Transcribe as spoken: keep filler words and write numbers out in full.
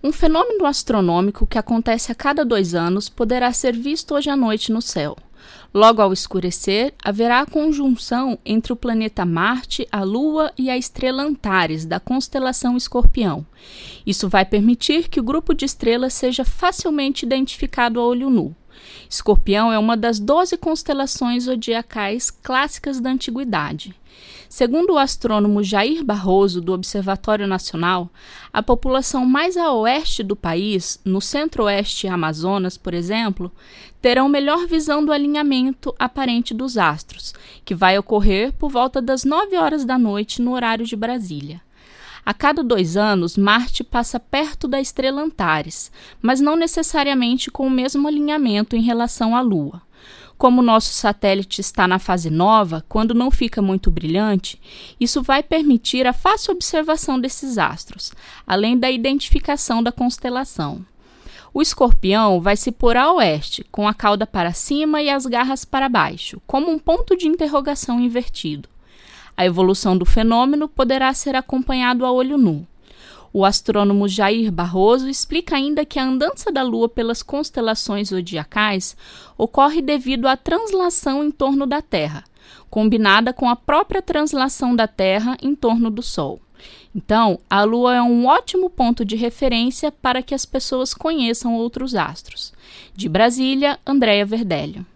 Um fenômeno astronômico que acontece a cada dois anos poderá ser visto hoje à noite no céu. Logo ao escurecer, haverá a conjunção entre o planeta Marte, a Lua e a estrela Antares, da constelação Escorpião. Isso vai permitir que o grupo de estrelas seja facilmente identificado a olho nu. Escorpião é uma das doze constelações zodiacais clássicas da antiguidade. Segundo o astrônomo Jair Barroso, do Observatório Nacional, a população mais a oeste do país, no centro-oeste e Amazonas, por exemplo, terão melhor visão do alinhamento aparente dos astros, que vai ocorrer por volta das nove horas da noite no horário de Brasília. A cada dois anos, Marte passa perto da estrela Antares, mas não necessariamente com o mesmo alinhamento em relação à Lua. Como o nosso satélite está na fase nova, quando não fica muito brilhante, isso vai permitir a fácil observação desses astros, além da identificação da constelação. O Escorpião vai se pôr a oeste, com a cauda para cima e as garras para baixo, como um ponto de interrogação invertido. A evolução do fenômeno poderá ser acompanhado a olho nu. O astrônomo Jair Barroso explica ainda que a andança da Lua pelas constelações zodiacais ocorre devido à translação em torno da Terra, combinada com a própria translação da Terra em torno do Sol. Então, a Lua é um ótimo ponto de referência para que as pessoas conheçam outros astros. De Brasília, Andréia Verdelho.